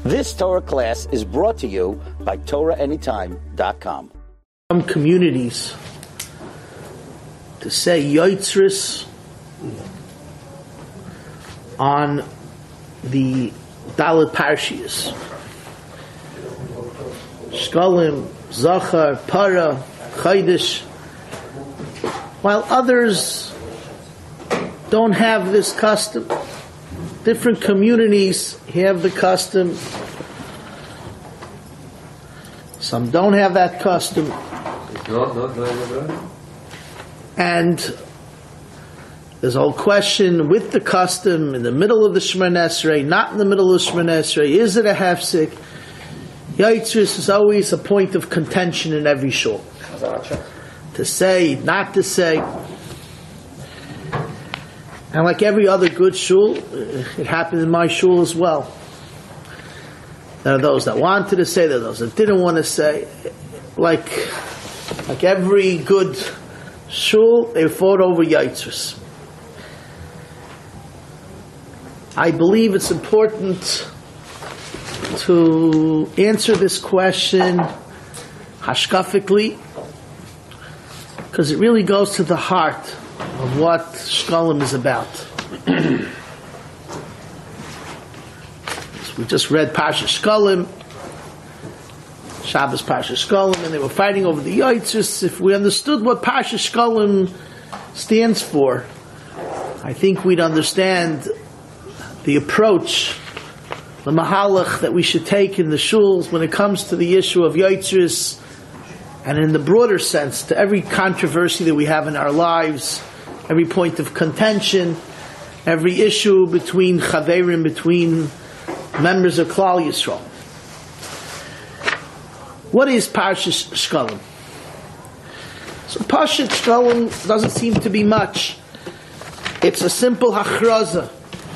This Torah class is brought to you by TorahAnytime.com. Some communities to say Yotzris on the Dalet Parshias. Shkalim, Zachar, Para, Chaydish, while others don't have this custom. Different communities have the custom. Some don't have that custom. And there's a whole question with the custom in the middle of the Shemoneh Esrei, not in the middle of the Shemoneh Esrei. Is it a hefsek? Yotzris is always a point of contention in every shul. To say, not to say. And like every other good shul, it happened in my shul as well. There are those that wanted to say, there are those that didn't want to say. Like every good shul, they fought over Yotzris. I believe it's important to answer this question hashkafically, because it really goes to the heart of what Shkalim is about. So we just read Parsha Shkalim, Shabbos Parsha Shkalim, and they were fighting over the Yotzris. If we understood what Parsha Shkalim stands for, I think we'd understand the approach, the mahalach that we should take in the shuls when it comes to the issue of Yotzris, and in the broader sense, to every controversy that we have in our lives, every point of contention, every issue between chaverim, between members of Klal Yisrael. What is Parshas Shkalim? So Parshas Shkalim doesn't seem to be much. It's a simple hachraza.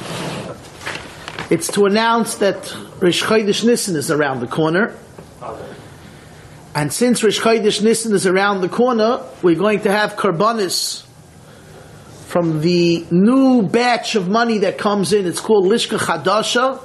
It's to announce that Rosh Chodesh Nisan is around the corner. And since Rosh Chodesh Nisan is around the corner, we're going to have karbanis from the new batch of money that comes in. It's called Lishka Chadasha.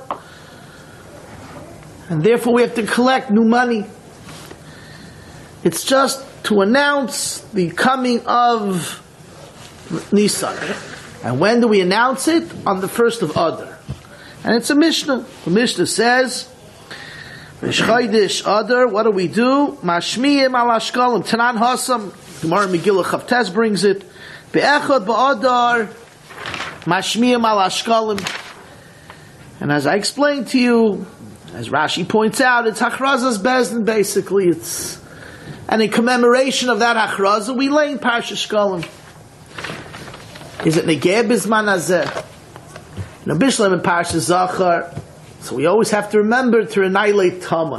And therefore we have to collect new money. It's just to announce the coming of Nisan. And when do we announce it? On the 1st of Adar. And it's a Mishnah. The Mishnah says, Rosh Chodesh Adar, what do we do? Mashmiyim al Shkalim, Tanan Hasam. Gemara Megillah Chavtes brings it. Be'echad ba'adar, Mashmiyim al Shkalim. And as I explained to you, as Rashi points out, it's Hachrazas Bezdin basically. And in commemoration of that Hachrazah, we lay in Parsha Shkalim. Is it Negeh Bizman Hazeh? Now, Bishlam and Parsha Zachar, so we always have to remember to annihilate Taman.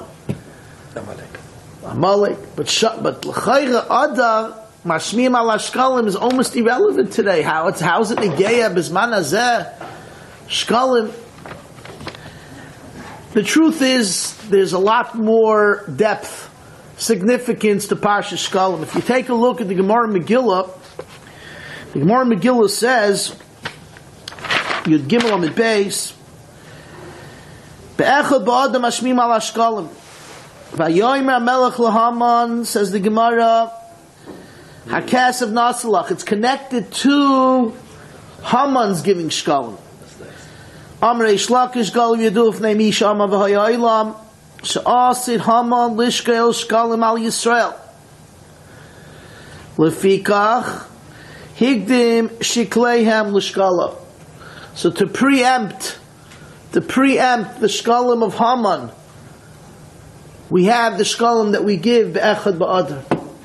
Amalek. But L'chayra Adar, Mashmiyim al Shkalim is almost irrelevant today. How is it Negeya Bizman Hazeh? Shkalim. The truth is, there's a lot more depth, significance to Parsha Shkalim. If you take a look at the Gemara Megillah, the Gemara Megillah says, Yud Gimel Amid Beis, Be'echad ba'adam Mashmiyim al Shkalim. Vayomer Melech Lahaman, says the Gemara, Hakas of Nasalach. It's connected to Haman's giving Shkalim. Amrei Shlakish Gal Yaduf Neimi Shama V'Hayaylam Sha'asid Haman Lishkael Shkalim al Yisrael Lefikach Higdim Shikleihem Lishkala. So to preempt the Shkalim of Haman, we have the Shkalim that we give Be'echad Ba'adar.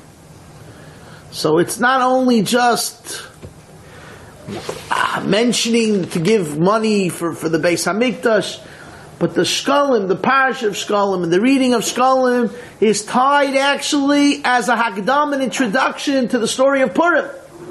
So it's not only just mentioning to give money for the Beis Hamikdash, but the Shkalim, the parish of Shkalim, and the reading of Shkalim is tied actually as a Hagdam, an introduction to the story of Purim.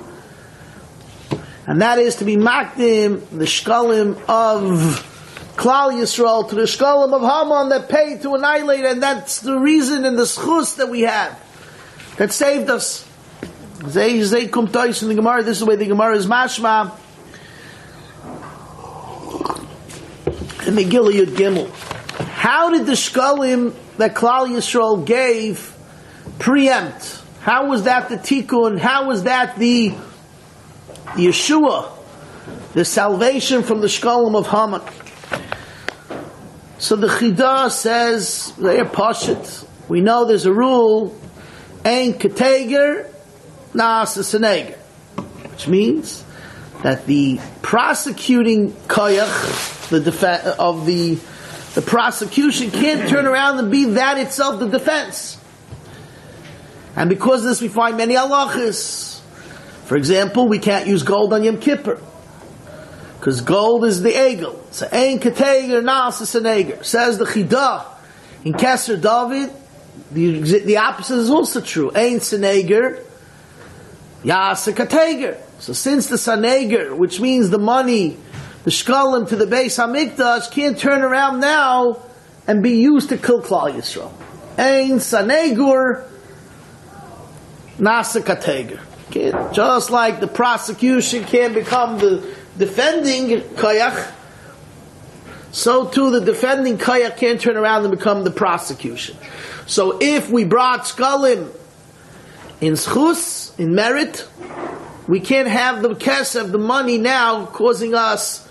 And that is to be makdim the Shkalim of Klal Yisrael to the Shkalim of Haman that paid to annihilate, and that's the reason and the schus that we have that saved us. Zay kum tois in the Gemara. This is the way the Gemara is mashma. In Megillah Yud Gimel, How did the shkalim that Klal Yisrael gave preempt? How was that the tikkun? How was that the Yeshua, the salvation from the shkalim of Haman? So the Chidah says, they're pashut. We know there's a rule, ein keteger, na'asa seneger, which means that the prosecuting koyach, the prosecution can't turn around and be that itself the defense. And because of this we find many halachas. For example, we can't use gold on Yom Kippur, because gold is the egel. So ein keteger na'asa seneger. Says the Chidah in Keser David, the opposite is also true. Ein seneger, ya'asa keteger. So since the saneger, which means the money, the shkalim to the Beis Hamikdash, can't turn around now and be used to kill Klal Yisrael. Ein sanegur, na'asa keteger. Just like the prosecution can't become the defending koyach, so too the defending koyach can't turn around and become the prosecution. So if we brought shkalim in schus, in merit, we can't have the kesef, the money now, causing us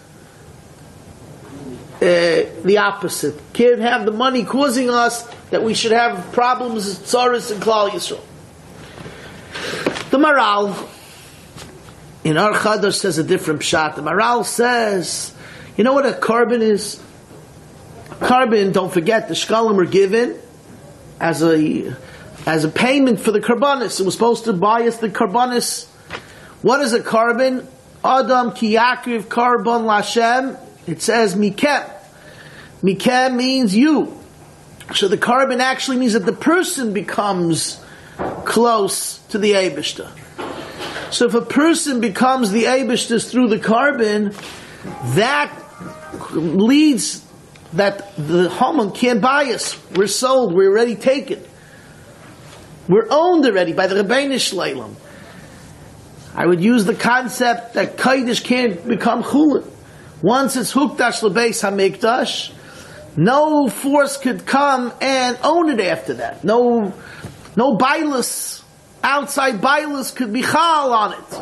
the opposite. Can't have the money causing us that we should have problems, tzaras, and Klal Yisrael. The Maral in our Chadash says a different pshat. The Maral says, you know what a carbon is? Carbon, don't forget, the shkalim were given as a payment for the karbanis. It was supposed to buy us the karbanis. What is a carbon? Adam ki yakriv karban lashem. It says mikem. Mikem means you. So the carbon actually means that the person becomes close to the Eibishter. So if a person becomes the Eibishter through the carbon, that leads that the Haman can't buy us. We're sold. We're already taken. We're owned already by the Rebbeinu Shleilim. I would use the concept that Kodesh can't become Chulin. Once it's Hukdash L'Beis HaMikdash, no force could come and own it after that. No bailus, outside bailus could be chal on it.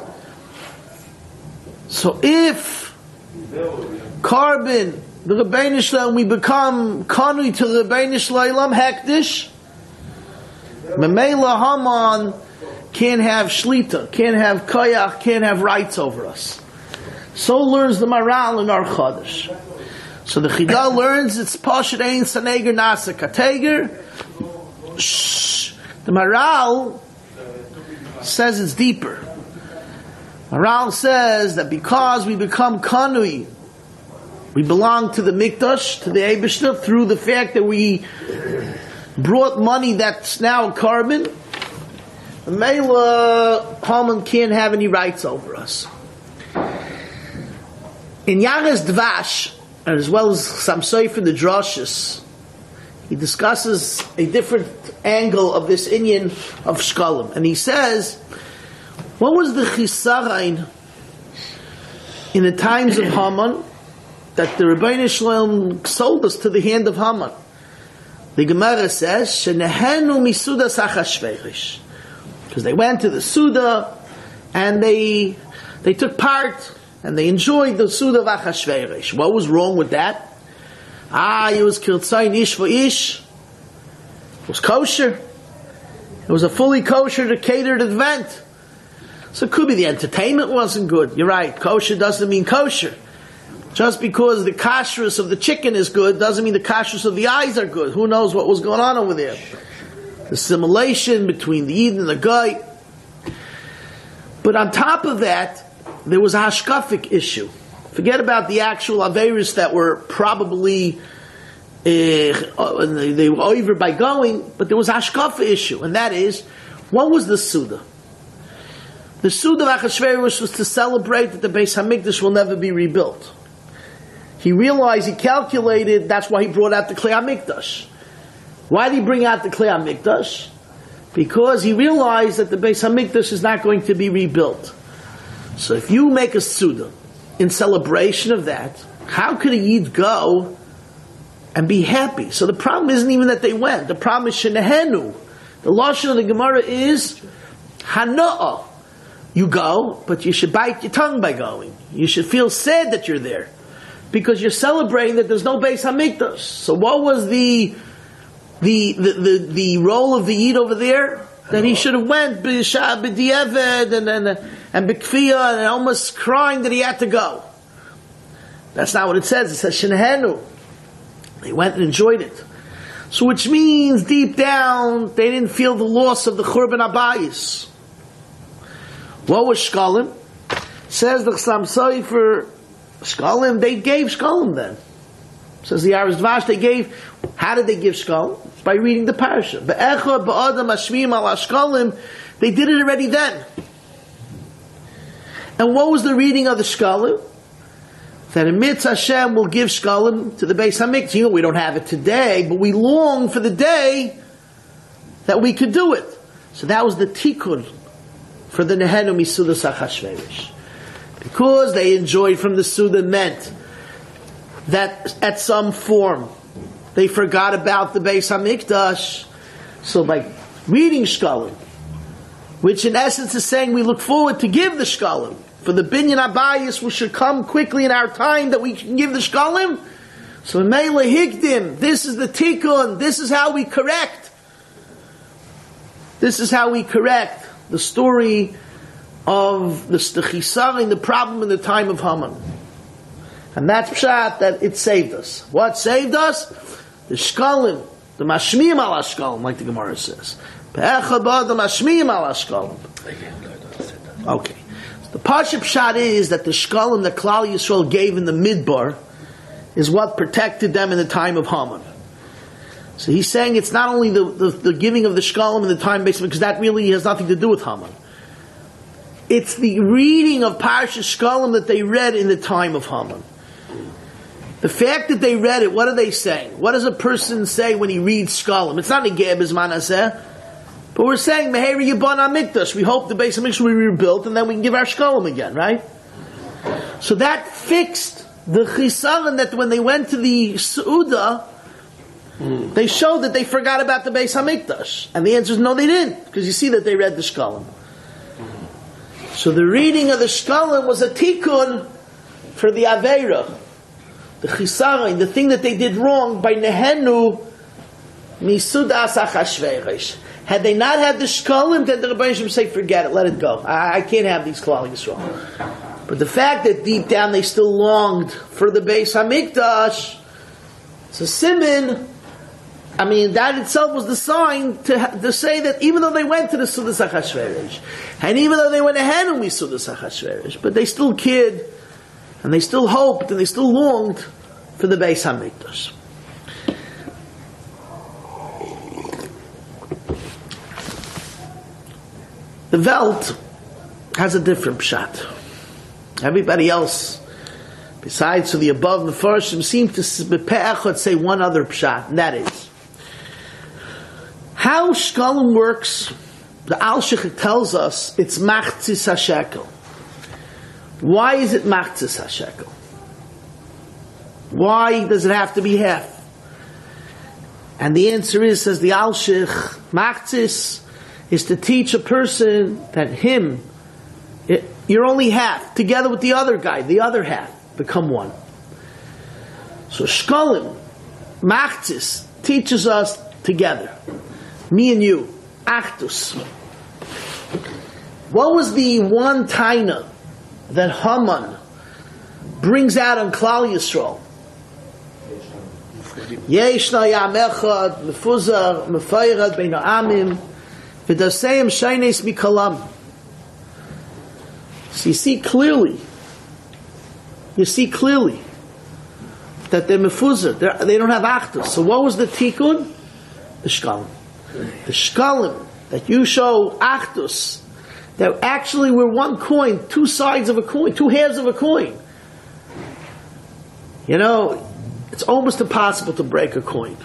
So if carbon, the Rebbeinu Shleilim, we become kanui to the Rebbeinu Shleilim, hektish, Memela Haman can't have shlita, can't have koyach, can't have rights over us. So learns the Maral in our Chodesh. So the Chidah learns it's Pashat Ein Saneger Nasa Kateger. The Maral says it's deeper. Maral says that because we become Kanui, we belong to the Mikdash, to the Eibishter, through the fact that we brought money that's now carbon, the Mela Haman can't have any rights over us. In Yares Dvash, as well as some Sefer the Drashos, he discusses a different angle of this inyan of shkalim, and he says, what was the chisarain in the times of Haman that the Rebbeinu Shleilim sold us to the hand of Haman? The Gemara says, "Shenehenu misudas Achashverosh," because they went to the Suda and they took part and they enjoyed the Suda of Achashverosh. What was wrong with that? It was kirtzayin ish for ish. It was kosher. It was a fully kosher to catered event. So it could be the entertainment wasn't good. You're right. Kosher doesn't mean kosher. Just because the kashrus of the chicken is good doesn't mean the kashrus of the eyes are good. Who knows what was going on over there? The assimilation between the Yid and the Goy. But on top of that, there was a hashkafic issue. Forget about the actual Averis that were probably they were over by going, but there was a hashkafa issue, and that is, what was the Suda? The Suda of Achashverosh was to celebrate that the Beis Hamikdash will never be rebuilt. He realized, he calculated, that's why he brought out the Klei HaMikdash. Why did he bring out the Klei HaMikdash? Because he realized that the Beis HaMikdash is not going to be rebuilt. So if you make a Suda in celebration of that, how could a Yid go and be happy. So the problem isn't even that they went. The problem is shenehenu. The lashon of the Gemara is hana'ah. You go, but you should bite your tongue by going. You should feel sad that you're there, because you're celebrating that there's no Beis Hamikdash. So what was the role of the Yid over there? That he should have went b'di'eved and b'kfiyah and almost crying that he had to go. That's not what it says. It says shenehenu. They went and enjoyed it. So which means deep down they didn't feel the loss of the Churban Abayis. What was Shkalim? Says the Chassam Sofer, Shkalim, they gave Shkalim then. Says the Aris Dvash, they gave. How did they give Shkalim? By reading the parasha. Be'echad ba'adam hashmiyim al Shkalim. They did it already then. And what was the reading of the Shkalim? That in Mitz Hashem will give Shkalim to the Beis Hamikdash. You know, we don't have it today, but we long for the day that we could do it. So that was the tikkun for the Nehenu Misudas Achashverosh. Because they enjoyed from the Suda meant that at some form they forgot about the Beis Hamikdash. So by reading Shkalim, which in essence is saying we look forward to give the Shkalim, for the Binyan Abayis which should come quickly in our time that we can give the Shkalim. So Meila Higdim, this is the Tikkun, this is how we correct. This is how we correct the story of the Stechisar, the problem in the time of Haman. And that's pshat that it saved us. What saved us? The Shkalim, the Mashmiyim al Shkalim, like the Gemara says. Be'echad ba'adam Mashmiyim al Shkalim. Okay. So the Pashup pshat is that the Shkalim that Klal Yisrael gave in the Midbar is what protected them in the time of Haman. So he's saying it's not only the giving of the Shkalim in the time basically, because that really has nothing to do with Haman. It's the reading of Parashas Shkalim that they read in the time of Haman. The fact that they read it, what are they saying? What does a person say when he reads Shkalim? It's not Negeh B'zman Hazeh, but we're saying Meher Yibon HaMikdash. We hope the Beis Hamikdash will be rebuilt, and then we can give our Shkalim again, right? So that fixed the Chisaron that when they went to the Seudah, they showed that they forgot about the Beis Hamikdash. And the answer is no, they didn't, because you see that they read the Shkalim. So the reading of the Shkalim was a tikkun for the Aveira, the Chisaron, the thing that they did wrong by Nehenu Misudas Achashverosh. Had they not had the Shkalim, then the Rebbeinu Shem say, forget it, let it go. I can't have these Klal Yisrael. But the fact that deep down they still longed for the Beis Hamikdash, it's a siman. I mean, that itself was the sign to say that even though they went to the Sudas HaChashverosh, and even though they went ahead of the Sudas HaChashverosh, but they still cared, and they still hoped, and they still longed for the Beis HaMikdash. The Welt has a different pshat. Everybody else, besides the above the first, seem to say one other pshat, and that is how Shkalim works. The Alshich tells us it's Machzis HaShekel. Why is it Machzis HaShekel? Why does it have to be half? And the answer is, says the Alshich, Machzis is to teach a person that you're only half, together with the other guy, the other half, become one. So Shkalim, Machzis, teaches us together. Me and you, Achdus. What was the one taina that Haman brings out on Klal Yisrael? Yeshna yam echad, mefuzar, mefayrad bein ha'amim, v'daseim shaynes mikalam. So you see clearly that they're mefuzar, they don't have Achdus. So what was the tikkun? The Shkalim. The Shkalim, that you show Achdus, that actually we're one coin, two sides of a coin, two halves of a coin. You know, it's almost impossible to break a coin.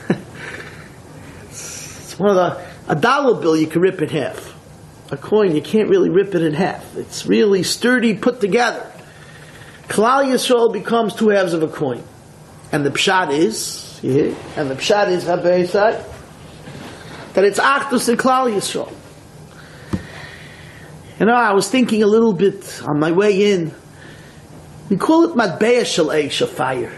It's one of a dollar bill you can rip in half. A coin, you can't really rip it in half. It's really sturdy, put together. Klal Yisrael becomes two halves of a coin. And the pshat is, Yeah. And the pshat is Habeisai, that it's Achdus and Klal Yisrael. You know, I was thinking a little bit on my way in. We call it Matbeya Shel Eish, a fire.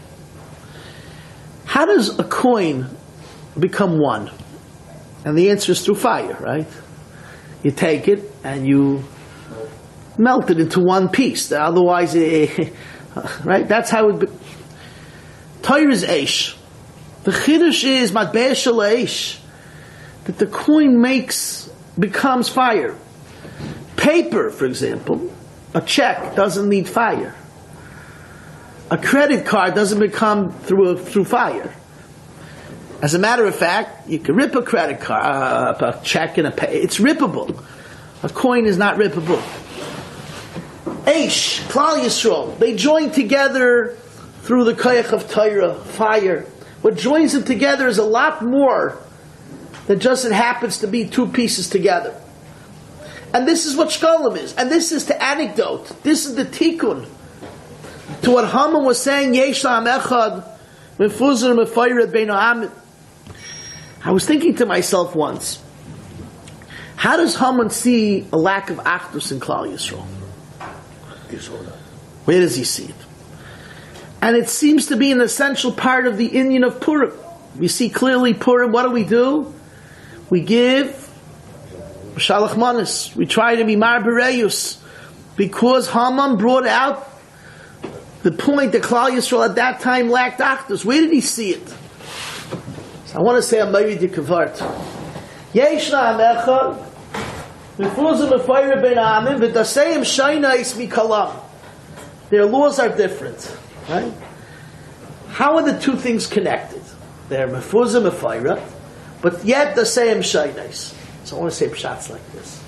How does a coin become one? And the answer is through fire, right? You take it and you melt it into one piece. Otherwise, right? That's how it. Torah is Eish. The Chiddush is Matbeya Shel Eish, that the coin becomes fire. Paper, for example, a check doesn't need fire. A credit card doesn't become through fire. As a matter of fact, you can rip a credit card, a check, and it's rippable. A coin is not rippable. Eish, Klal Yisrael, they join together through the koyach of Torah, fire. What joins them together is a lot more than just it happens to be two pieces together. And this is what Shkolim is. And this is the anecdote. This is the tikkun to what Haman was saying, Yesh la'am echad, mefuzar mefayred bein ha'amim. I was thinking to myself once, how does Haman see a lack of Achdus in Klal Yisrael? Where does he see it? And it seems to be an essential part of the inyan of Purim. We see clearly Purim, what do? We give Shalach Manis. We try to be Mar Bereyus, because Haman brought out the point that Klal Yisrael at that time lacked Achdus. Where did he see it? So I want to say a Mari de Kavart. Yesh la'am echad, mefuzah mefayre bein ha'amim, v'daseim shaynais mikalam. Their laws are different, right? How are the two things connected? They're mefuzah mefayre, but yet daseim shaynais. So I want to say pshatz like this.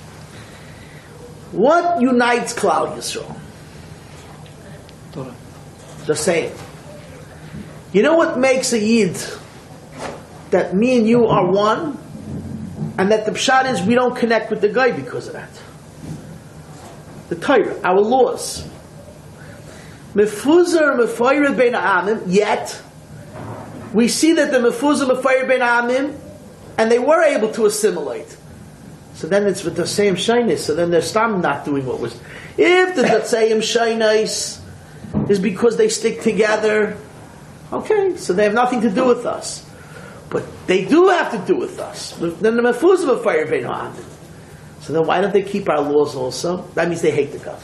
What unites Klal Yisrael? Torah. Just saying. You know what makes a Yid that me and you are one, and that the pshat is we don't connect with the guy because of that? The Torah, our laws. Mefuzar mefayred bein ha'amim, yet we see that the mefuzar mefayred bein ha'amim, and they were able to assimilate. So then it's with the same shyness. So then they're stam not doing what was. If the same shyness is because they stick together, okay, so they have nothing to do with us. But they do have to do with us. Then the mefuzah of fire bein ha'amim. So then why don't they keep our laws also? That means they hate the government.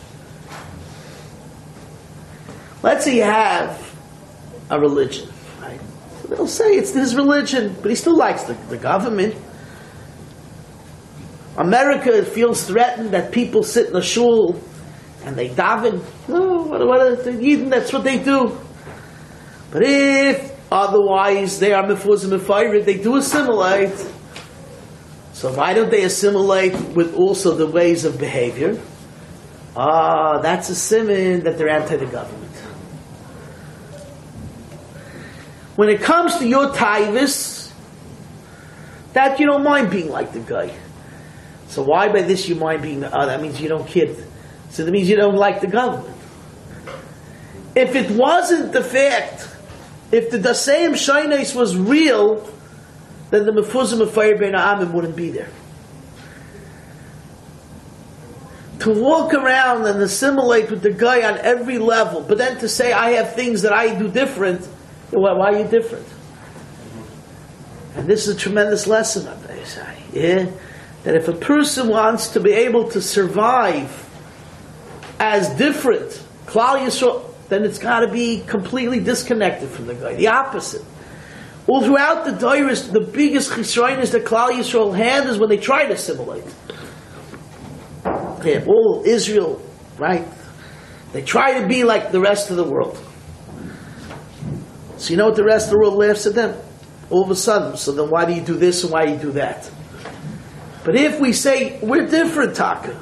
Let's say you have a religion, right? So they'll say it's his religion, but he still likes the government. America feels threatened that people sit in a shul and they daven. Oh, what are the Yidden? That's what they do. But if otherwise they are mefuzah mefayred, they do assimilate. So why don't they assimilate with also the ways of behavior? That's a siman that they're anti the government. When it comes to your taivus, that you don't mind being like the guy. So why by this you mind being that means you don't care. So that means you don't like the government. If it wasn't the fact, if the Daseim Shaynais was real, then the Mefuzah Mefayr Bein Ha'amim wouldn't be there. To walk around and assimilate with the guy on every level, but then to say I have things that I do different, why are you different? And this is a tremendous lesson, I say. Yeah? That if a person wants to be able to survive as different, Klal Yisrael, then it's got to be completely disconnected from the guy. The opposite. All throughout the Dairis, the biggest chisroinus that Klal Yisrael had is when they try to assimilate. They have all Israel, right? They try to be like the rest of the world. So you know what the rest of the world laughs at them? All of a sudden. So then why do you do this and why do you do that? But if we say, we're different, Taka,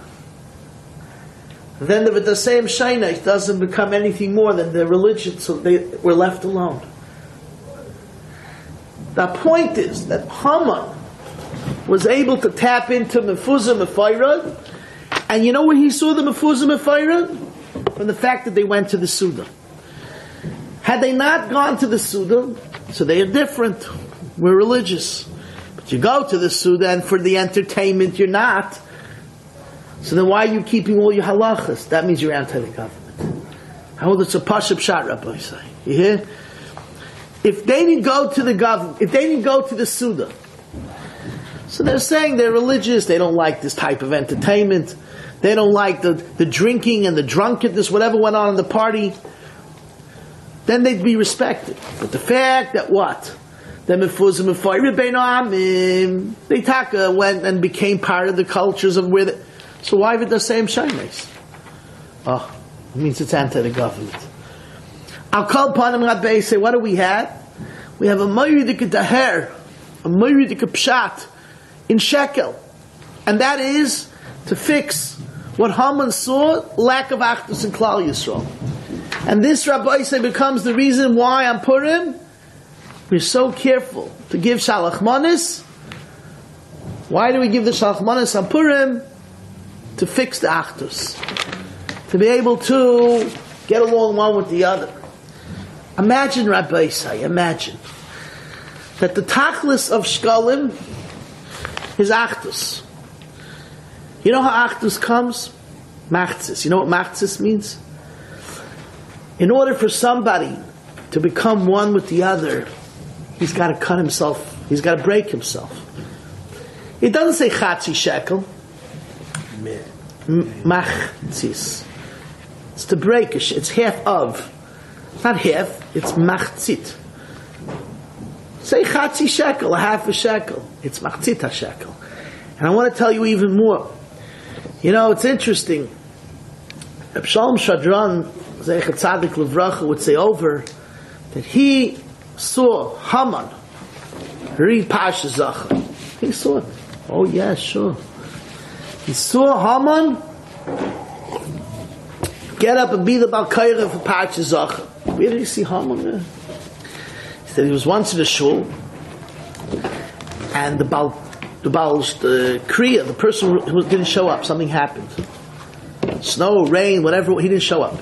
then the same Shainite doesn't become anything more than their religion, so we're left alone. The point is that Haman was able to tap into Mefuzah Mefayra, and you know where he saw the Mefuzah Mefayra? From the fact that they went to the Suda. Had they not gone to the Suda, So they are different. We're religious. But you go to the Suda and for the entertainment you're not. So then why are you keeping all your halachas? That means you're anti the government. How it's a pashup shot, Rabbi say. You hear? If they didn't go to the government, if they didn't go to the Suda, so they're saying they're religious, they don't like this type of entertainment, they don't like the drinking and the drunkenness, whatever went on in the party, then they'd be respected. But the fact that what? They taka went and became part of the cultures of where so why would they say Shaimes? Oh, it means it's anti the government. I'll call upon him Rabbi say, what do we have? We have a Moiridik Daher, a Moiridik Pshat in Shekel. And that is to fix what Haman saw, lack of Achdus in Klal Yisrael. And this Rabbi say becomes the reason why on Purim we're so careful to give Shalach Manis. Why do we give the Shalach Manis on Purim? To fix the Achdus. To be able to get along one with the other. Imagine, Rabbi Isai, imagine that the Tachlis of Shkalim is Achdus. You know how Achdus comes? Machzis. You know what Machzis means? In order for somebody to become one with the other, he's got to cut himself, he's got to break himself. It doesn't say Chatzi Shekel. Machzis. It's to break, it's half of. Not half, it's machzit. Say Chatzi Shekel, a half a shekel. It's machzit shekel. And I want to tell you even more. You know, it's interesting. Reb Shalom Shadran, Zeichet Tzadik Levracha, would say over that he saw Haman read Pasha Zachar. He saw it. Oh yeah, sure. He saw Haman get up and be the Balkaira for Pasha Zachar. Where did he see Haman? He said he was once in a shul, and the Kriya, the person who didn't show up, something happened. Snow, rain, whatever, he didn't show up.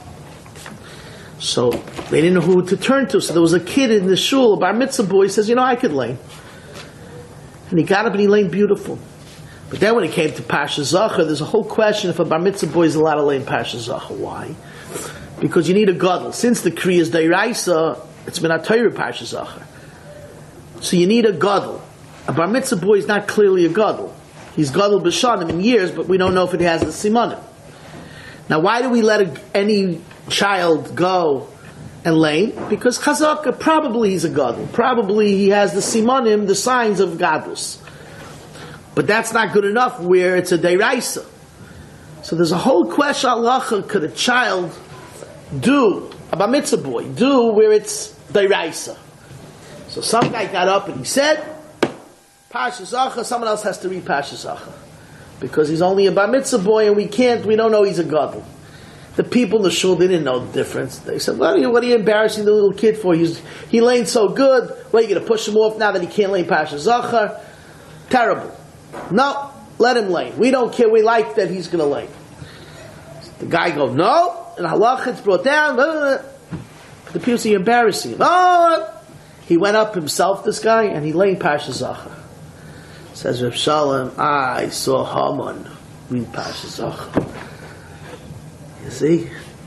So they didn't know who to turn to. So there was a kid in the shul, a bar mitzvah boy, says, you know, I could lane. And he got up and he laned beautiful. But then when it came to Pasha Zachar, there's a whole question if a bar mitzvah boy is allowed to lane Pasha Zachar. Why? Because you need a gadol. Since the Kriya is Deiraisa, it's been a Torah Pasha Zachar. So you need a gadol. A bar mitzvah boy is not clearly a gadol. He's gadol b'shanim in years, but we don't know if it has the simanim. Now, why do we let any child go and lane? Because Chazaka, probably he's a gadol. Probably he has the simanim, the signs of gadlus. But that's not good enough where it's a deiraisa. So there's a whole question, halacha, could a child do, a bar mitzvah boy, do where it's deiraisa? So some guy got up and he said, Pasha Zachar, someone else has to read Pasha Zachar. Because he's only a bar mitzvah boy and we don't know he's a gadol. The people in the shul didn't know the difference. They said, what are you embarrassing the little kid for? He laned so good. What, are you going to push him off now that he can't lane Pasha Zachar? Terrible. No, let him lane. We don't care. We like that he's going to lane. The guy goes, no. And halach, it's brought down. The people say, you're embarrassing him. Oh! He went up himself, this guy, and he laned Pasha Zachar. Says Reb Shalom, I saw Haman read Pasha Zachar. You see?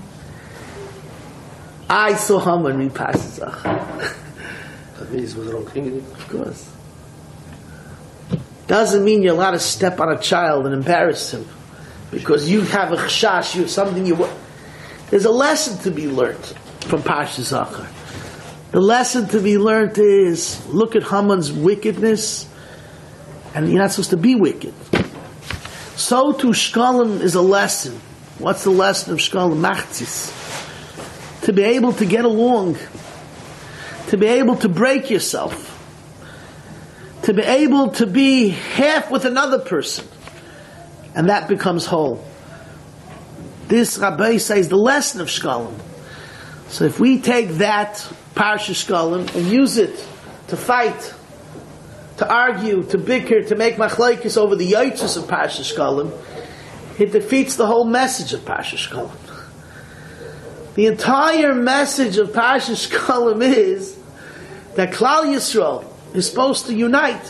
I saw Haman read Pasha Zachar. Of course. Doesn't mean you're allowed to step on a child and embarrass him. Because you have a chashash, you have something there's a lesson to be learned from Pasha Zachar. The lesson to be learned is, look at Haman's wickedness, and you're not supposed to be wicked. So too, Shkalim is a lesson. What's the lesson of Shkalim? Machzis. To be able to get along. To be able to break yourself. To be able to be half with another person. And that becomes whole. This Rabbi says the lesson of Shkalim. So if we take that Parsha Shkalim and use it to fight, to argue, to bicker, to make machlokes over the yotzes of Parsha Shkalim, it defeats the whole message of Parsha Shkalim. The entire message of Parsha Shkalim is that Klal Yisrael is supposed to unite.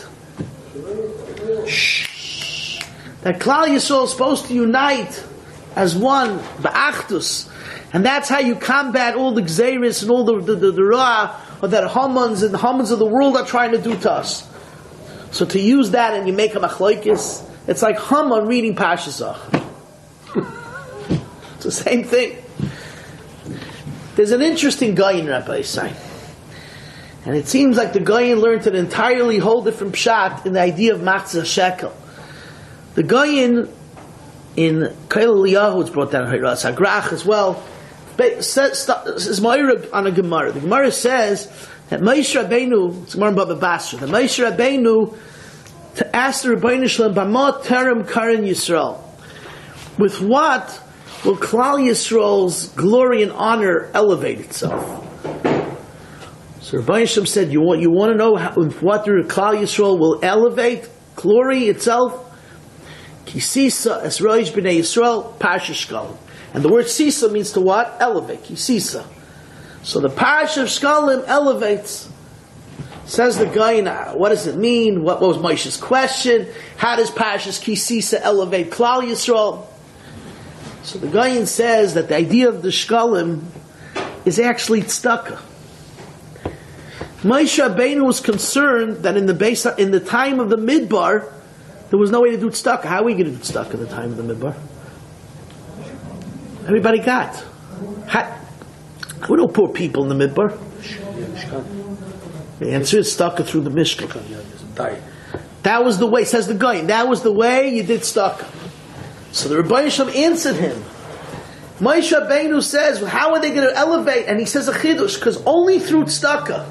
That Klal Yisrael is supposed to unite as one, ba'achdus. And that's how you combat all the gzeiris and all the ra'ah that Hamans and the Hamans of the world are trying to do to us. So to use that and you make a machlokes, it's like Haman reading Parshas Zach. It's the same thing. There's an interesting Goyin, Rabbi Yisai. And it seems like the Goyin learned an entirely whole different pshat in the idea of Machzah Shekel. The Goyin in Kail Eliyahu, it's brought down Hiras Agrach as well, is Ma'irah on a Gemara. The Gemara says that Moshe Rabbeinu, it's Gemara in Baba Basra, that Moshe Rabbeinu to ask the Rebbeinu Shalom, Bama Terem Karen Yisrael, with what will Klal Yisrael's glory and honor elevate itself? So Rebbeinu Shalom said, you want to know what the Klal Yisrael will elevate glory itself? Kisisa es roish b'nei Yisrael Parsha Shkalim. And the word sisa means to what? Elevate. Kisisa. So the Parsha of Shkalim elevates. Says the guy, what does it mean? What was Moshe's question? How does Parshas Kisisa elevate Klal Yisrael? So the guy says that the idea of the Shkalim is actually tzedakah. Moshe Rabbeinu was concerned that in the time of the Midbar, there was no way to do tzedakah. How are we going to do tzedakah in the time of the Midbar? Everybody got. We don't poor people in the Midbar. The answer is tzedakah through the Mishkan. That was the way, says the guy. That was the way you did tzedakah. So the Rebbeinu Shalom answered him. Moshe Rabbeinu says, well, how are they going to elevate? And he says a chidush, because only through tzedakah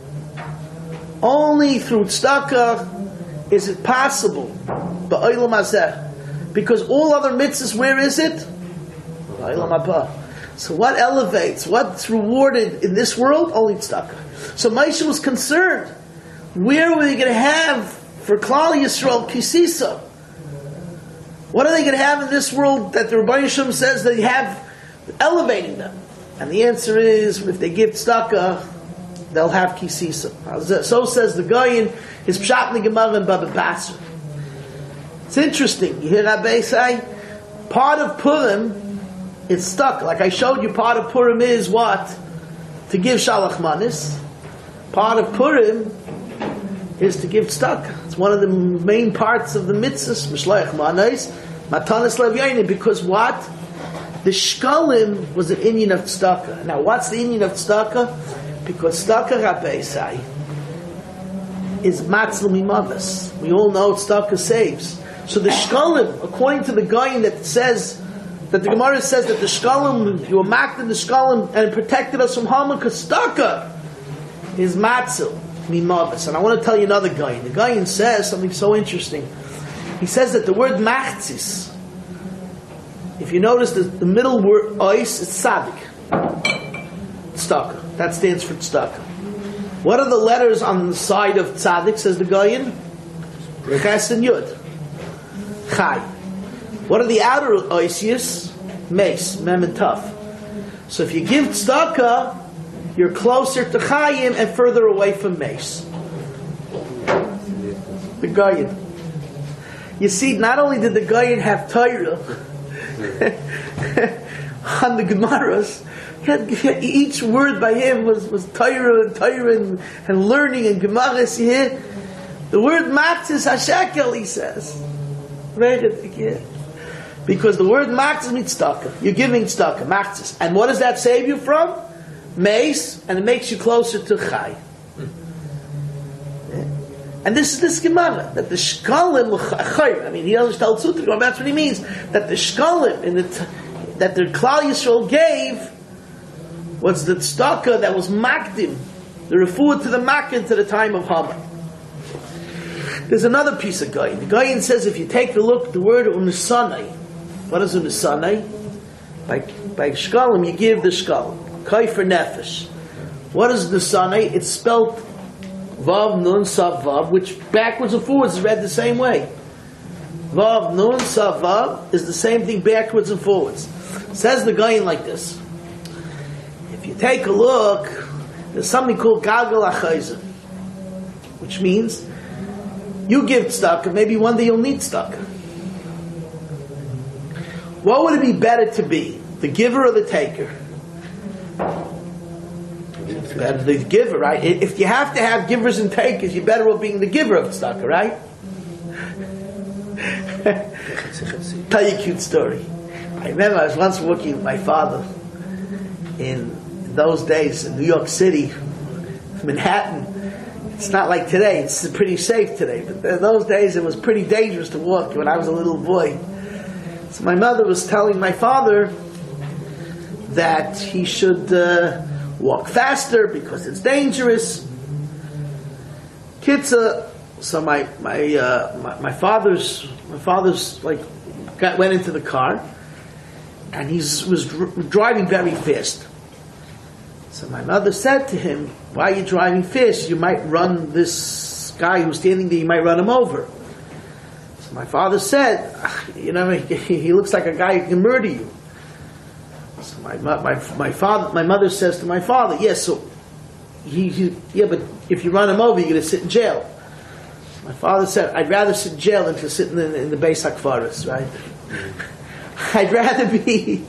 is it possible. Ba'olam hazeh. Because all other mitzvahs, where is it? Ba'olam haba. So what elevates, what's rewarded in this world? Only tzedakah. So Moshe was concerned. Where are we going to have for Klal Yisrael kisisa? What are they going to have in this world that the Rebbeinu Shalom says they have elevating them? And the answer is, if they give tzedakah, they'll have kisisa. So says the Goyin, his pshat in the Gemara and Baba Basra. It's interesting. You hear Rabbi say, part of Purim, it's stuck. Like I showed you, part of Purim is what? To give shalach manis. Part of Purim is to give tzedakah. It's one of the main parts of the mitzvahs, Mishleach Manos, Matanis Levyayin, because what? The Shkalim was an Indian of tzedakah. Now, what's the Indian of tzedakah? Because tzedakah, Rabbi Say, is matzil mimavas. We all know tzedakah saves. So the Shkalim, according to the Goyin that says, that the Gemara says that the Shkalim, you were marked in the Shkalim and protected us from Haman, because tzedakah is matzil mimavas. And I want to tell you another Goyin. The Goyin says something so interesting. He says that the word machzis, if you notice the middle word ois, it's tzaddik. Tzedakah. That stands for tzedakah. What are the letters on the side of tzaddik, says the Goyin? Ches and Yud. Chai. What are the outer oisius? Meis, mem and taf. So if you give tzedakah, you're closer to Chayim and further away from Meis. The Goyin. You see, not only did the Goyin have Torah on the Gemaras, each word by him was Torah and learning and Gemaras here. The word Matzis HaShekel, he says. Because the word Matzis means tzedakah. You're giving tzedakah, Matzis. And what does that save you from? Meis, and it makes you closer to Chai. And this is this Gemara, that the Shkalim, I mean, he doesn't tell Tzutri, that's what he means, that the Shkalim, that the Klal Yisrael gave, was the tzedakah that was makdim, the refuah to the makkah to the time of Haman. There's another piece of Goyin. The Goyin says, if you take a look, the word unisanai, what is unisanai? By Shkalim, you give the Shkalim. Kaifer nefesh. What is nisanai? It's spelled Vav Nun Sav Vav, which backwards and forwards is read the same way. Vav Nun Sav Vav is the same thing backwards and forwards. Says the Goyin like this. If you take a look There's something called Galgal HaChayzer, which means you give tzedakah, maybe one day you'll need tzedakah. What would it be better to be, the giver or the taker? It's better the giver, right? If you have to have givers and takers, you're better off being the giver of tzedakah, right? Tell you a cute story. I remember I was once walking with my father in those days in New York City, Manhattan. It's not like today, it's pretty safe today, but in those days it was pretty dangerous to walk when I was a little boy. So my mother was telling my father that he should walk faster because it's dangerous. Kitza, so my father's like went into the car, and he was driving very fast. So my mother said to him, "Why are you driving fast? You might run this guy who's standing there. You might run him over." So my father said, "You know, he looks like a guy who can murder you." So my mother says to my father, "Yes, so yeah, but if you run him over, you're going to sit in jail." My father said, "I'd rather sit in jail than to sit in the Beis HaKfaros, right? I'd rather be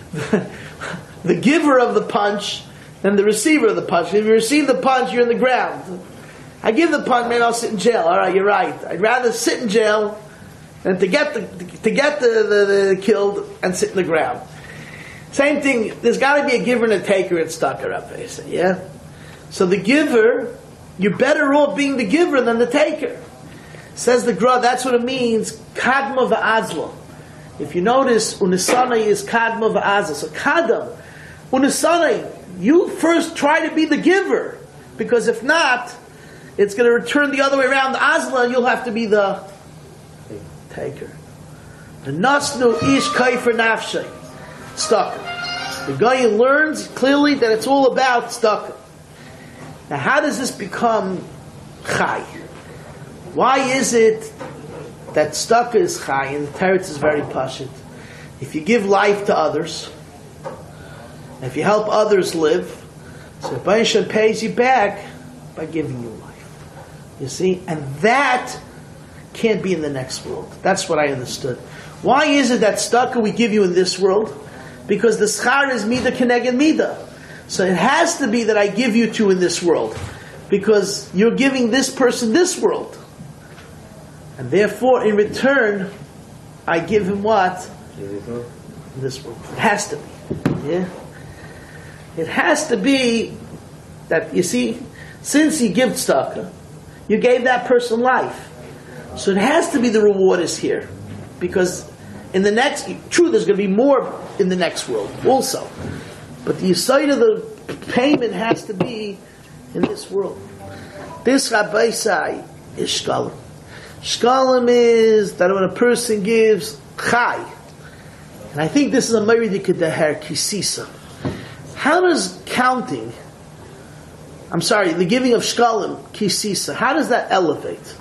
the giver of the punch than the receiver of the punch. If you receive the punch, you're in the ground. I give the punch, man, I'll sit in jail. All right, you're right. I'd rather sit in jail than to get the killed and sit in the ground." Same thing. There's got to be a giver and a taker at tzedakah, Rabbi say, yeah. So the giver, you're better off being the giver than the taker. Says the Gra, that's what it means. Kadma va'azla. If you notice, unisana is kadma va'azla. So kadam, unisana, you first try to be the giver, because if not, it's going to return the other way around. The azla, and you'll have to be the taker. The nasnu ish kaifer nafshay. Tzedakah. The guy learns clearly that it's all about tzedakah. Now, how does this become chai? Why is it that tzedakah is chai and the teretz is very pashut? If you give life to others, if you help others live, so Rebbeinu Shalom pays you back by giving you life. You see? And that can't be in the next world. That's what I understood. Why is it that tzedakah we give you in this world? Because the schar is mida keneged mida. So it has to be that I give you to in this world. Because you're giving this person this world. And therefore, in return, I give him what? This world. It has to be. Yeah? It has to be that, you see, since you give tzedakah, you gave that person life. So it has to be the reward is here. Because in the next, true, there's going to be more in the next world also. But the side of the payment has to be in this world. This Rabbi Sai is shkalim. Shkalim is that when a person gives chai, and I think this is a meridik deher kisisa. How does counting, the giving of shkalim kisisa, how does that elevate?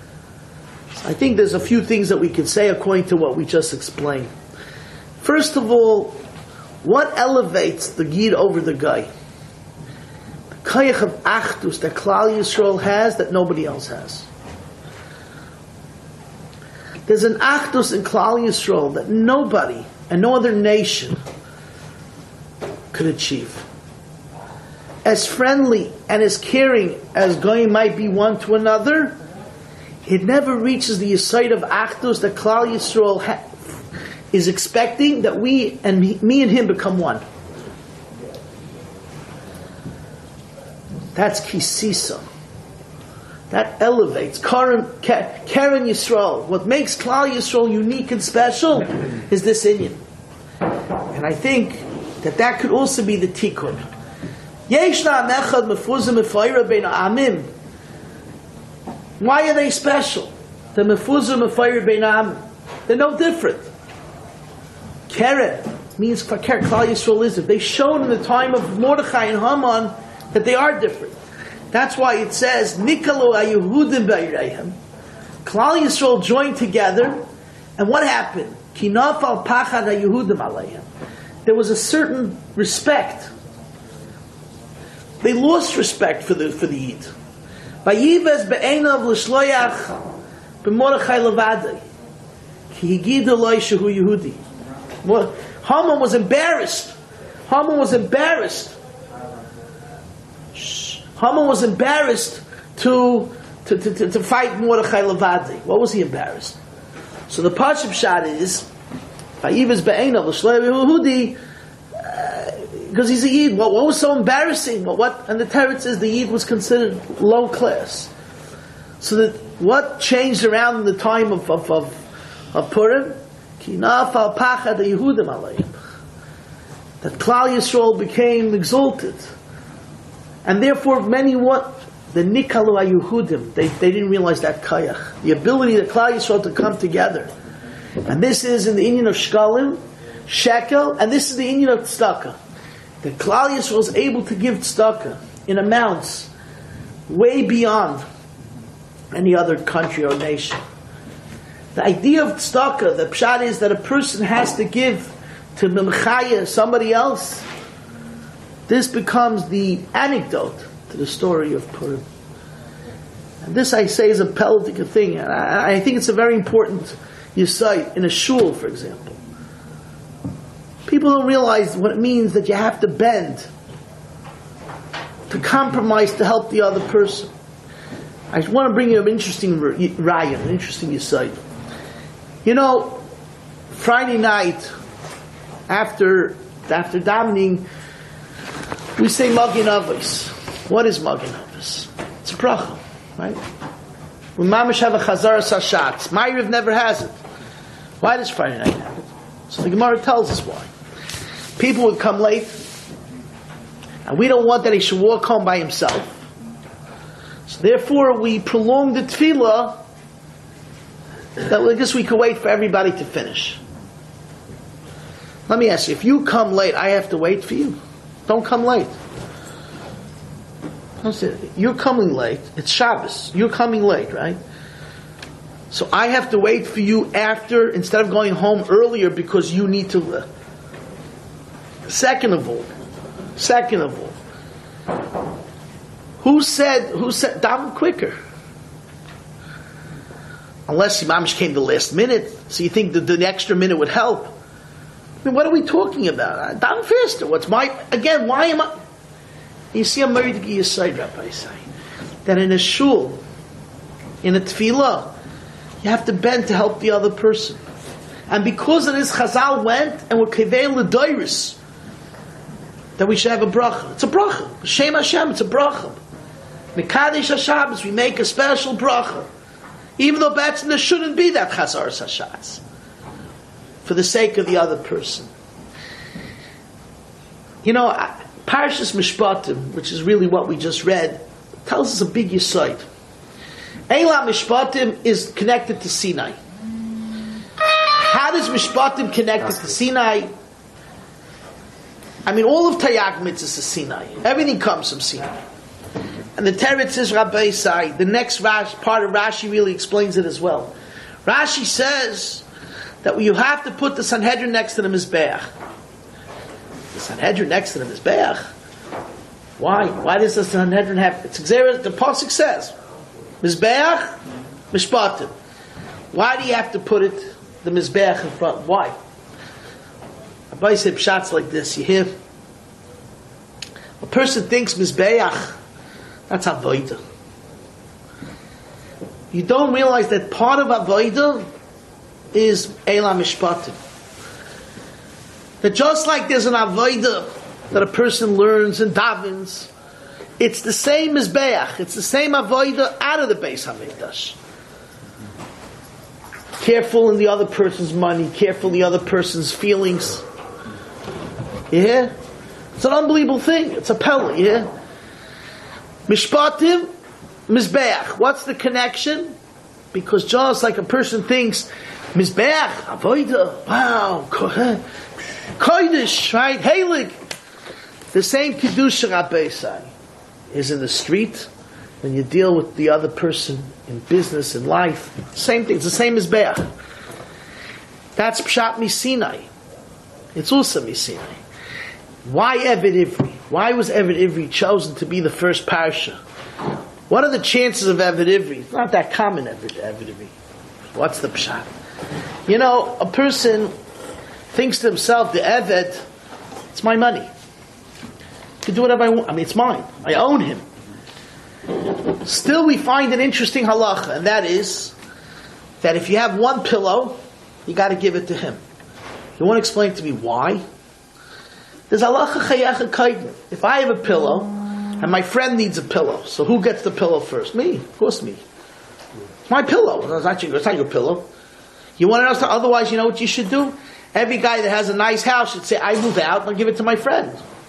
I think there's a few things that we can say according to what we just explained. First of all, what elevates the Yid over the guy? The kayach of achdus that Klal Yisrael has that nobody else has. There's an achdus in Klal Yisrael that nobody and no other nation could achieve. As friendly and as caring as goyim might be one to another, it never reaches the yesod of achdus that Klal Yisrael is expecting that me and him become one. That's kisisa. That elevates Karen Yisrael. What makes Klal Yisrael unique and special is this inyan. And I think that could also be the tikkun. Yeshna mechad mefuzim mefayra bein amim. Why are they special? The mefuzim mefayra bein amim. They're no different. Keren means Klal Yisrael is it. They showed in the time of Mordechai and Haman that they are different. That's why it says Nikalu HaYehudim B'Yireihem. Klal Yisrael joined together, and what happened? Kinaf al Pachad HaYehudim Aleihem. There was a certain respect. they lost respect for the Yid. Vayivas be'einav l'shloyach b'mordechai levadei ki higidu loy shehu Yehudi. Haman was embarrassed. Haman was embarrassed to fight Mordechai levadei. What was he embarrassed? So the Pashup shot is Vayivas be'einav l'shloyach Yehudi. Because he's a Yid. What was so embarrassing? And the Torah says the Yid was considered low class. So that what changed around in the time of Purim? Ki nafal pachad Yehudim alayim. That Klal Yisrael became exalted, and therefore many the nikalu Yehudim. They didn't realize that kayach, the ability of Klal Yisrael to come together, and this is in the Inyan of Shkalim, shekel, and this is the Inyan of tzedakah. That Klal Yisrael was able to give tzedakah in amounts way beyond any other country or nation. The idea of tzedakah, the pshat is that a person has to give to Mimchaya, somebody else. This becomes the anecdote to the story of Purim. And this, I say, is a politic thing. And I think it's a very important yesod in a shul, for example. People don't realize what it means that you have to bend, to compromise to help the other person. I want to bring you an interesting raya, an interesting yesod. You know, Friday night, after davening, we say Magin Avos. What is Magin Avos? It's a bracha, right? We mamash have a Chazar Sashatz. Ma'ariv never has it. Why does Friday night have it? So the Gemara tells us why. People would come late, and we don't want that he should walk home by himself. So therefore, we prolong the tefillah. That I guess we could wait for everybody to finish. Let me ask you: if you come late, I have to wait for you. Don't come late. You're coming late. It's Shabbos. You're coming late, right? So I have to wait for you after, instead of going home earlier because you need to. Second of all, who said daven quicker? Unless Imamish came the last minute, so you think that the extra minute would help. I mean, what are we talking about? Daven faster. Why am I? You see, I'm married to Yisai, Rabbi say that in a shul, in a tefillah, you have to bend to help the other person. And because of this, Chazal went and were kevei l'doiris that we should have a bracha. It's a bracha. Shem Hashem, it's a bracha. Mekadesh HaShabbos, we make a special bracha. Even though Batson, there shouldn't be that Chazar Sashatz. For the sake of the other person. You know, Parshas Mishpatim, which is really what we just read, tells us a big yesod. Eila Mishpatim is connected to Sinai. How does Mishpatim connect to Sinai? I mean, all of Tayak Mitzvah is Sinai. Everything comes from Sinai. And the Teretz is Rabbi Isai. The next part of Rashi really explains it as well. Rashi says that you have to put the Sanhedrin next to the Mizbeach. The Sanhedrin next to the Mizbeach? Why? Why does the Sanhedrin have... It's the Pasuk says, Mizbeach, Mishpatim. Why do you have to put it, the Mizbeach in front? Why? Rabbi said shots like this. You hear? A person thinks Mizbeach, that's Avodah. You don't realize that part of Avodah is Eila Mishpatim. That just like there's an Avodah that a person learns and davens, it's the same as Mizbeach. It's the same Avodah out of the Beis HaMikdash. Careful in the other person's money, careful in the other person's feelings. Yeah? It's an unbelievable thing. It's a pella, yeah? Mishpatim, Mizbeach. What's the connection? Because just like a person thinks, Mizbeach, Avodah, wow, Kodesh, right? Heilig. The same Kedusha Rabbeisai is in the street when you deal with the other person in business and life. Same thing. It's the same as Be'ach. That's Pshat Misinai. It's also Misinai. Why Eved Ivri? Why was Eved Ivri chosen to be the first parsha? What are the chances of Eved Ivri? It's not that common, Eved Ivri. What's the pshat? You know, a person thinks to himself, the Eved, it's my money. I can do whatever I want. I mean, it's mine. I own him. Still, we find an interesting halacha, and that is that if you have one pillow, you got to give it to him. You want to explain to me why? There's halacha chayecha kaidin. If I have a pillow, and my friend needs a pillow, so who gets the pillow first? Me. Of course me. It's my pillow. It's not your pillow. You want to know something? Otherwise, you know what you should do? Every guy that has a nice house should say, I move out, I'll give it to my friend.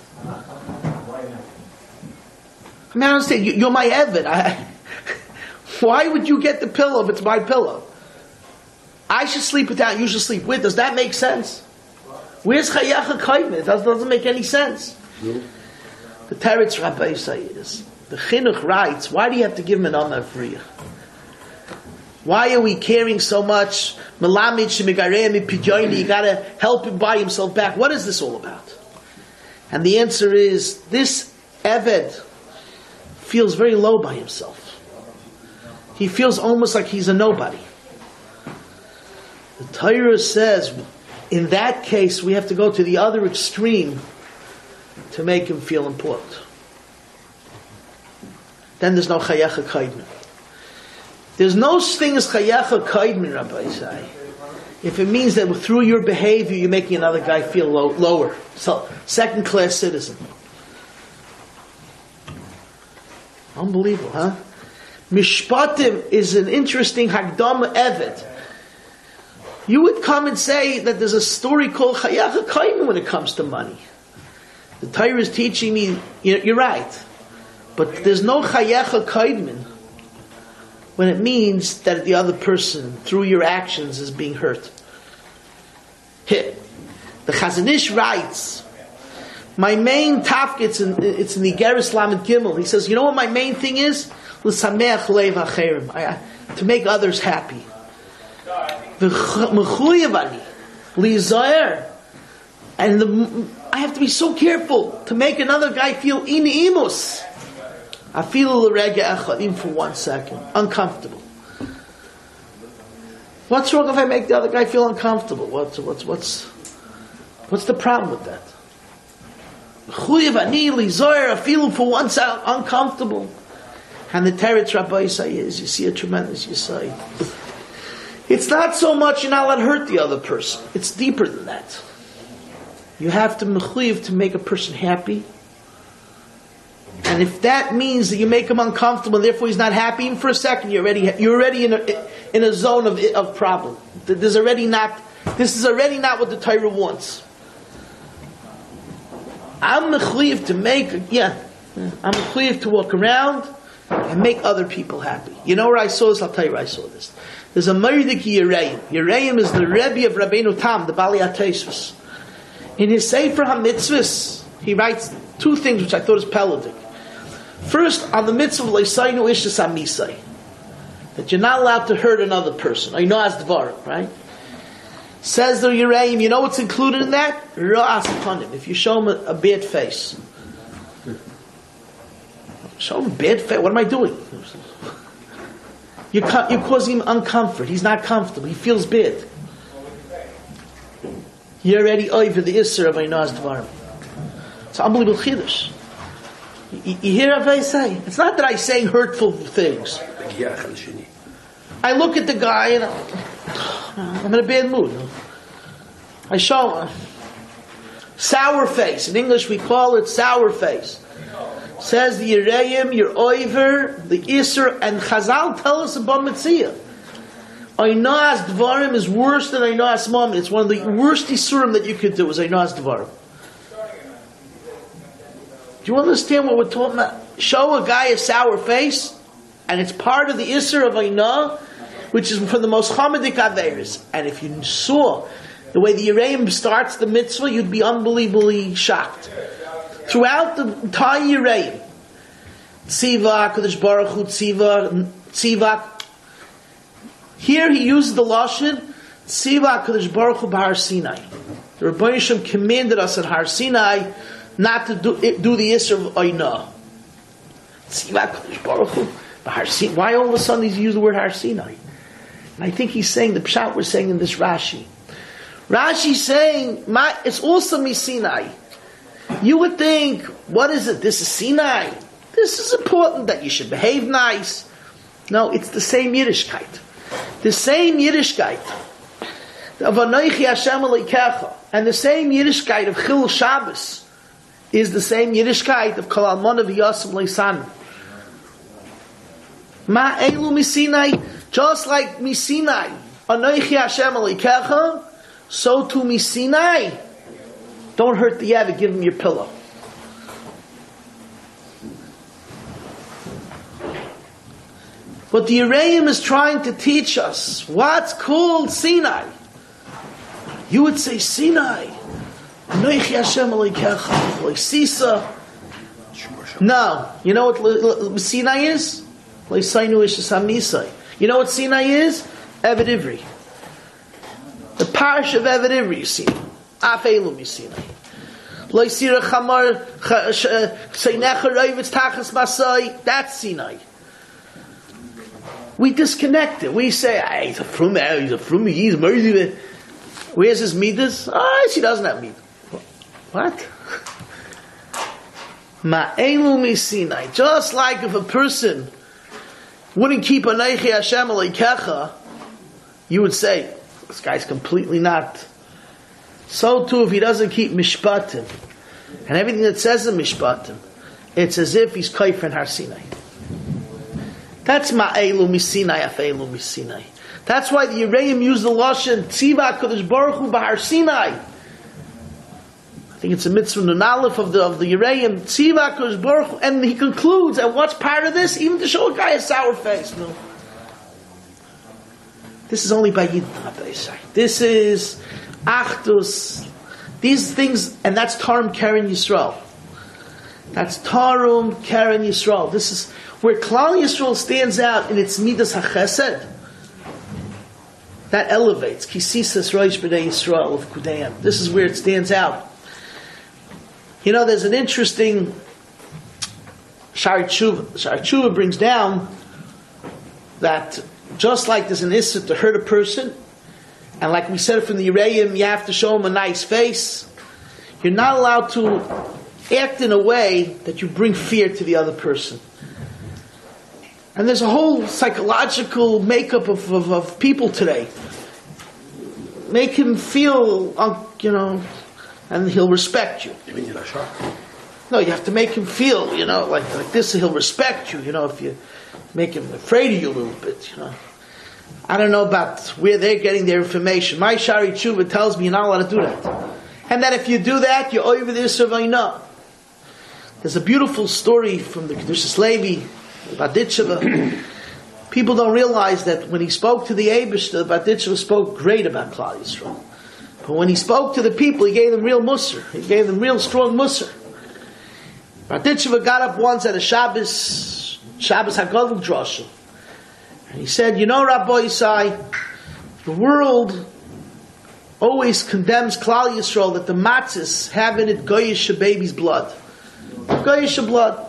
I mean, I understand, you're my Eved. Why would you get the pillow if it's my pillow? I should sleep without, you should sleep with. Does that make sense? Where's Chayacha Kaidin? It doesn't make any sense. No. The Teretz Rabbi says, the Chinuch writes, why do you have to give him an Amar Friya? Why are we caring so much? Melamid shemigarei mipijoyni. You got to help him buy himself back. What is this all about? And the answer is, this Eved feels very low by himself. He feels almost like he's a nobody. The Torah says, in that case, we have to go to the other extreme to make him feel important. Then there's no chayacha kaidmin. There's no such thing as chayacha kaidmin, Rabbi say. If it means that through your behavior you're making another guy feel lower. So, second-class citizen. Unbelievable, huh? Mishpatim is an interesting Hagdama Eved. You would come and say that there's a story called Chayacha Kaidin when it comes to money. The Torah is teaching me, you're right. But there's no Chayacha Kaidin when it means that the other person, through your actions, is being hurt. Here, the Chazon Ish writes, my main tafk, it's in the Igeris Lamed Gimel. He says, you know what my main thing is? L'sameach leiv hacherim, to make others happy. V'chuyavani, lizayer, and I have to be so careful to make another guy feel imus. I feel l'rega echad, even for 1 second, uncomfortable. What's wrong if I make the other guy feel uncomfortable? What's the problem with that? I feel for 1 second uncomfortable. And the Teretz Rabbi say is, you see a tremendous Yisai. It's not so much you're not allowed to hurt the other person. It's deeper than that. You have to mechuyev to make a person happy. And if that means that you make him uncomfortable, and therefore he's not happy, even for a second, you're already in a zone of problem. This is already not what the Torah wants. I'm mechuyev I'm mechuyev to walk around and make other people happy. You know where I saw this? I'll tell you where I saw this. There's a Mordechai Yereim. Yereim is the Rebbe of Rabbeinu Tam, the Bali HaTosfos. In his Sefer HaMitzvahs, he writes 2 things which I thought is pelagic. First, on the mitzvah of Leisainu Ishtas HaMisai, that you're not allowed to hurt another person. I know as Dvarim, right? Says the Yereim, you know what's included in that? Ra'as Panim. If you show him a bad face. Show him a bad face. What am I doing? You're causing him uncomfort. He's not comfortable. He feels bad. You're already over the Isser of Einaz Dvarim. It's an unbelievable chiddush. You hear what I say? It's not that I'm saying hurtful things. I look at the guy and I'm in a bad mood. I show him sour face. In English we call it sour face. Says the Yereim, you're over the Isser, and Chazal tell us about Metzia. Einaz Dvarim is worse than Einaz Mammon. It's one of the worst Isurim that you could do is Einaz Dvarim. Do you understand what we're talking about? Show a guy a sour face, and it's part of the Isser of Einah, which is from the most Chamadik Averis. And if you saw the way the Yereim starts the mitzvah, you'd be unbelievably shocked. Throughout the entire Yereim, Tziva, Kadosh Baruch Hu, Tziva. Here he uses the Lashon, Tziva, Kadosh Baruch Hu, B'Har Sinai. The Rebbeinu Shem commanded us at Har Sinai not to do the Yisr of Oina. Why all of a sudden he's used the word Har Sinai? And I think he's saying the Pshat we're saying in this Rashi. Rashi's saying, it's also Sinai. You would think, what is it? This is Sinai. This is important that you should behave nice. No, it's the same Yiddishkeit. The same Yiddishkeit of Anoichi Hashem Elokecha and the same Yiddishkeit of Chil Shabbos is the same Yiddishkeit of Kol Almona V'Yosem Leisan. Ma Elu Misinai, just like Misinai, Anoichi Hashem Elokecha, so too Misinai. Don't hurt the Yavik, give him your pillow. But the Yereim is trying to teach us what's called Sinai. You would say Sinai. Anoichi Hashem Elokecha, Leisisa. No. You know what Sinai is? Leisainu Ishasam Nisai. You know what Sinai is? Eved Ivri. The parish of Eved Ivri, you see. Afelu Misinai. Leisira Chamar Seinecha Reivitz Tachas Masai. That's Sinai. We disconnect it. We say, he's a from he's murdered. Where's his midas? She doesn't have midas. What? Ma'elu misinai. Just like if a person wouldn't keep Anoichi Hashem Elokecha, you would say, this guy's completely not. So too if he doesn't keep Mishpatim, and everything that says in Mishpatim, it's as if he's Kaifer and Har Sinai. That's Ma'elu Misinai, Afelu Misinai. That's why the Yereim use the Lashon Tziva Kodesh Baruch Hu B'Har Sinai. I think it's a mitzvah nun aleph of the Yereim Tziva Kodesh Baruch Hu, and he concludes. And what's part of this? Even to show a guy a sour face. No, this is only by Yidden. This is Achdus. These things, and that's Tarum Keren Yisrael. That's Tarum Keren Yisrael. This is where Klal Yisrael stands out in its Midas HaChesed. That elevates. Kisisas Roish B'nai Yisrael of Kudayim. This is where it stands out. You know, there's an interesting Shari Tshuva. Shari Tshuva brings down that just like there's an issa to hurt a person, and like we said from the Yereim, you have to show him a nice face, you're not allowed to act in a way that you bring fear to the other person. And there's a whole psychological makeup of people today. Make him feel, and he'll respect you. You mean you're not sure? No, you have to make him feel, like this, he'll respect you, if you make him afraid of you a little bit, I don't know about where they're getting their information. My Shari Tshuva tells me you're not allowed to do that. And that if you do that, you're over there surveying. There's a beautiful story from the Kedushas Levi, Baditsheva. People don't realize that when he spoke to the Eibishter, Baditsheva spoke great about Klal Yisrael. But when he spoke to the people, he gave them real musar. He gave them real strong musar. Baditsheva got up once at a Shabbos HaGadol Drasha, and he said, Rabbi Yisai, the world always condemns Klal Yisrael that the matzahs have in it Goyish baby's blood. Goyish blood.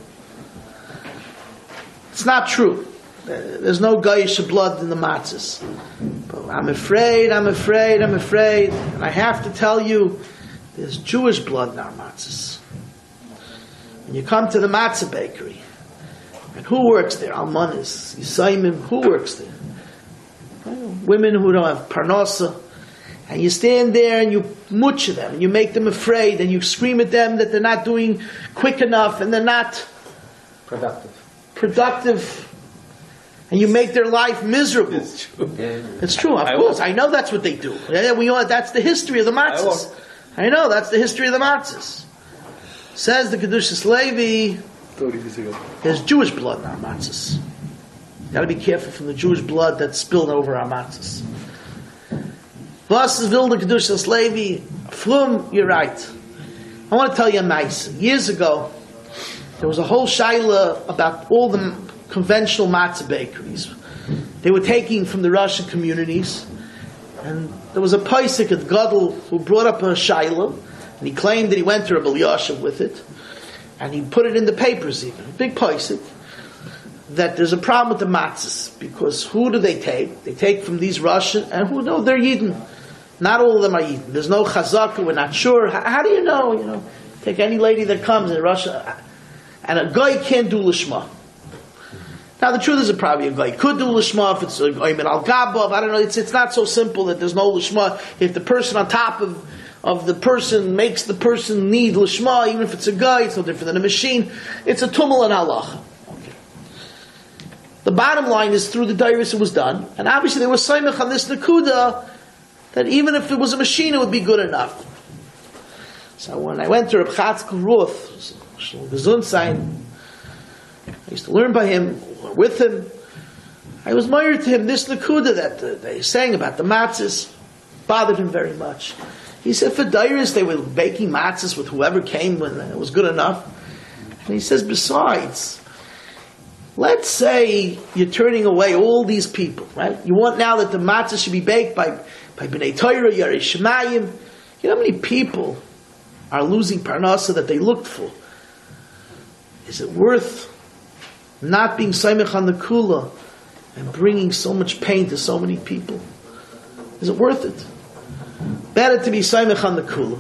It's not true. There's no Goyish blood in the matzahs. But I'm afraid, and I have to tell you, there's Jewish blood in our matzahs. When you come to the matzah bakery, and who works there? Almanis, Yisayimim, who works there? Women who don't have parnasa. And you stand there and you mutcha them, and you make them afraid, and you scream at them that they're not doing quick enough, and they're not productive, and you make their life miserable. It's true. It's true, of course. I know that's what they do. That's the history of the matzahs. I know, that's the history of the matzahs. Says the Kedushas Levi, there's Jewish blood in our matzahs. You got to be careful from the Jewish blood that's spilled over our matzahs. Vasas Vilda Kedushas Levi, Flum, you're right. I want to tell you a nice. Years ago, there was a whole shaila about all the conventional matzah bakeries. They were taking from the Russian communities, and there was a paisik at Gadol who brought up a shaila And he claimed that he went to Rabbi Elyashiv with it, and he put it in the papers even, a big posik, that there's a problem with the matzahs, because who do they take? They take from these Russian, and who know they're Yidden. Not all of them are Yidden. There's no chazaka, we're not sure. How do you know? Take any lady that comes in Russia, and a guy can't do lishma. Now the truth is that probably a guy could do lishma if it's a Ayman al-Gabov. I don't know, it's not so simple that there's no lishma. If the person on top of the person makes the person need lishma, even if it's a guy, it's no different than a machine. It's a tumul and halacha. Okay. The bottom line is through the dairis it was done, and obviously they were saimach on this nakuda that even if it was a machine it would be good enough. So when I went to Reb Chatzkel Ruth, Gesundsein, I used to learn by him, with him. I was married to him. This nakuda that they sang about the matzahs bothered him very much. He said for dairis they were baking matzahs with whoever came when it was good enough. And he says besides, let's say you're turning away all these people, right? You want now that the matzah should be baked by B'nai Torah, Yarei Shemayim. You know how many people are losing parnasa that they looked for? Is it worth not being saimech on the kula and bringing so much pain to so many people? Is it worth it? Better to be saimech on the kula,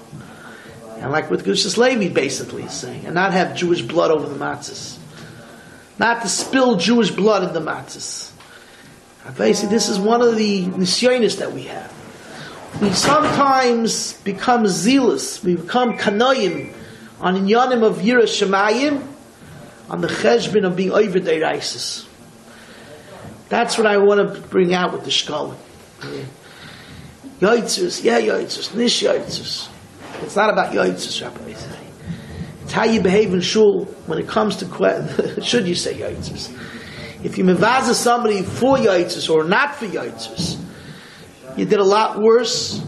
and like what Gushas Levi basically is saying, and not have Jewish blood over the matzahs, not to spill Jewish blood in the matzahs. Basically, this is one of the nisyonis that we have. We sometimes become zealous, we become kanoyim on inyanim of Yira Shemayim, on the cheshbon of being over deiraisis. That's what I want to bring out with the shkolim. Yoitzers, yoitzers, nish yoitzers. It's not about yoitzers, Rabbi. It's how you behave in shul when it comes to should you say yoitzers. If you mevaza somebody for yoitzers or not for yoitzers, you did a lot worse.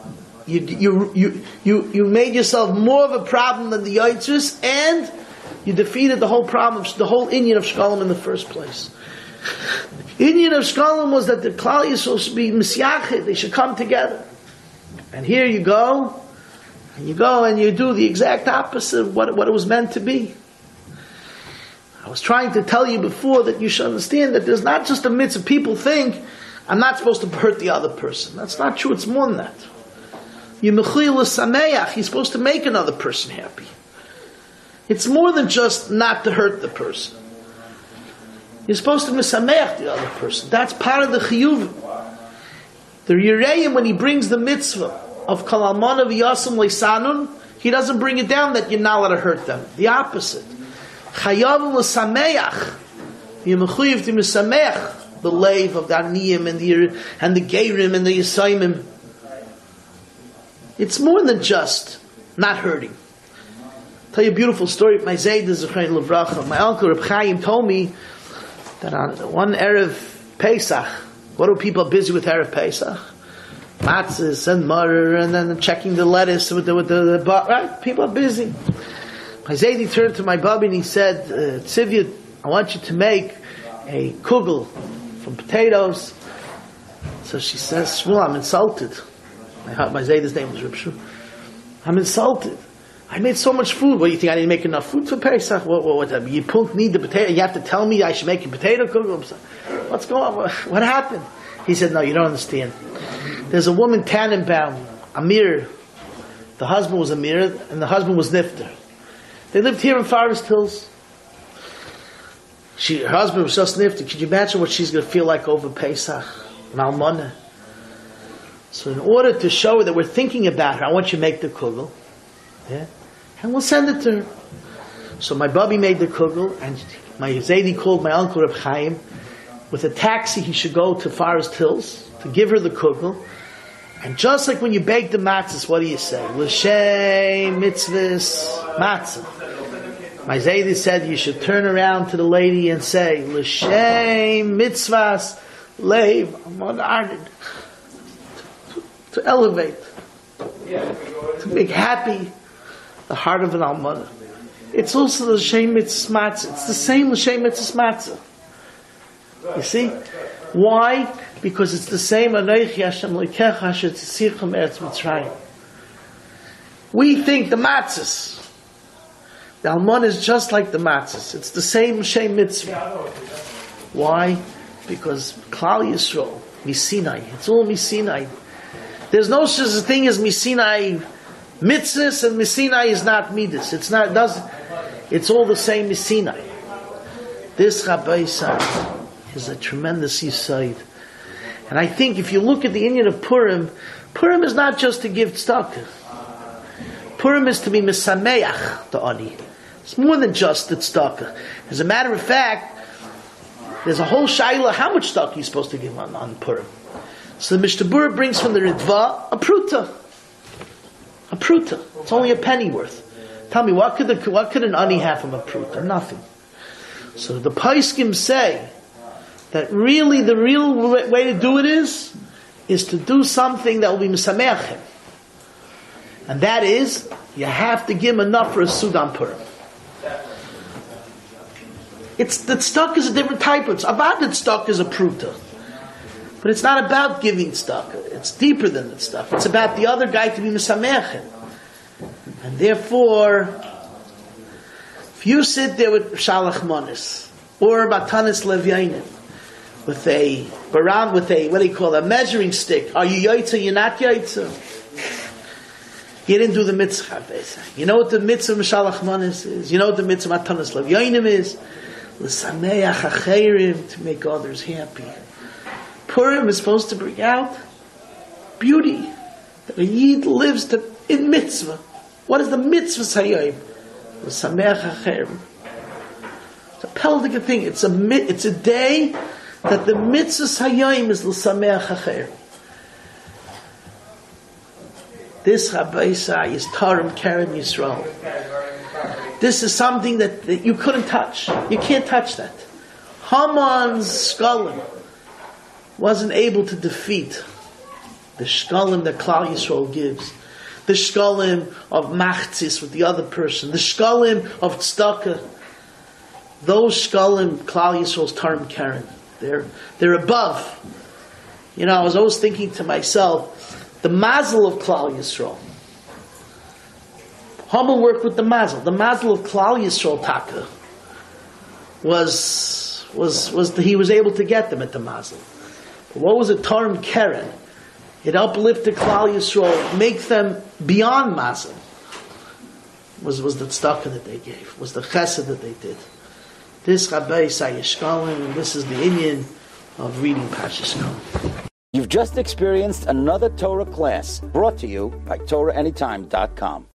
You made yourself more of a problem than the yoitzers, and you defeated the whole problem, the whole inyan of shkolim in the first place. Inyan of shkolim was that the Klal Yisrael should be misyachid, they should come together. And here you go and you do the exact opposite of what it was meant to be. I was trying to tell you before that you should understand that there's not just a mitzvah. People think, I'm not supposed to hurt the other person. That's not true, it's more than that. You're supposed to make another person happy. It's more than just not to hurt the person. You're supposed to misameach the other person. That's part of the chiyuv. The Yereim, when he brings the mitzvah of kol almana v'yasam leisanun, he doesn't bring it down that you're not allowed to hurt them. The opposite. Chayavim l'sameach. You're mechuyev to misameach the leiv of the aniyim and the geirim and the yisaimim. It's more than just not hurting. I'll tell you a beautiful story. My Zayd is Zechrein Levracha. My uncle Reb Chaim told me that on one Erev Pesach, what are people busy with Erev Pesach? Matzahs and maror, and then checking the lettuce with the right? People are busy. My Zayd turned to my Bubby and he said, Tzivya, I want you to make a kugel from potatoes. So she says, Shmuel, I'm insulted. My Zayd's name was Reb Shmuel. I'm insulted. I made so much food. What do you think? I didn't make enough food for Pesach? What you don't need the potato. You have to tell me I should make a potato kugel. What's going on? What happened? He said, no, you don't understand. There's a woman, Tannenbaum, Amir. The husband was Amir, and the husband was Nifter. They lived here in Forest Hills. Her husband was just Nifter. Could you imagine what she's going to feel like over Pesach? Malmona. So in order to show her that we're thinking about her, I want you to make the kugel. Yeah? And we'll send it to her. So my Bubby made the kugel, and my Zaidi called my uncle Reb Chaim. With a taxi, he should go to Forest Hills to give her the kugel. And just like when you bake the matzahs, what do you say? L'shem mitzvahs matzah. My Zaidi said you should turn around to the lady and say, L'shem mitzvahs leiv amad ardid. To elevate, to make happy the heart of an almana. It's also the l'shem mitzvahs matzah. It's the same l'shem mitzvahs matzah. You see? Why? Because it's the same Anochi Hashem Lekecha Asher Tzitzicha Me'eretz Mitzrayim. We think the matzahs. The almon is just like the matzahs. It's the same Shem mitzvah. Why? Because Klal Yisrael, Misinai. It's all Misinai. There's no such a thing as Misinai mitzvahs, and Misinai is not midas. It's not. It's all the same Misinai. This Rabbi Yisrael is a tremendous yesod. And I think if you look at the Indian of Purim, Purim is not just to give tzedakah. Purim is to be misameach the ani. It's more than just the tzedakah. As a matter of fact, there's a whole shaila how much tzedakah you're supposed to give on Purim. So the Mishnah Berurah brings from the Ritva a pruta. A pruta. It's only a penny worth. Tell me, what could an ani have from a pruta? Nothing. So the Paiskim say that really the real way to do it is to do something that will be misameach him. And that is, you have to give him enough for a Sudan Purim. It's the tzedakah is a different type of tzedakah. Tzedakah is a pruta. But it's not about giving tzedakah. It's deeper than the tzedakah. It's about the other guy to be misameach him. And therefore, if you sit there with Shalach Manis or Matanis Levyainin with a what do you call it, a measuring stick, are you yaitza? You're not yaitza. You didn't do the mitzvah. You know what the mitzvah of Shalach Manis is? You know what the mitzvah of Matanis Levyainin is? L'sameach acherim, to make others happy. Purim is supposed to bring out beauty that a yid lives in mitzvah. What is the mitzvah sayayim? L'sameach acherim. It's a pelvic thing. It's a day that the mitzvah sayayim is l'sameach acherim. This Rabbi Yisai is Tarim Karen Yisrael. This is something that you couldn't touch. You can't touch that. Haman's shkalim wasn't able to defeat the shkalim that Klal Yisrael gives. The shkalim of machzis with the other person. The shkalim of tzedakah. Those shkalim, Klal Yisrael's Tarim Karen. They're above. You know, I was always thinking to myself, the mazel of Klal Yisrael. Haman worked with the mazel. The mazel of Klal Yisrael Taka was he was able to get them at the mazel. But what was a Tarim Keren? It uplifted Klal Yisrael, make them beyond mazel. Was the tzedakah that they gave? Was the chesed that they did? This Rabbi Yisai Yishkalim, and this is the inyan of reading Parshas Shkalim. You've just experienced another Torah class brought to you by TorahAnytime.com.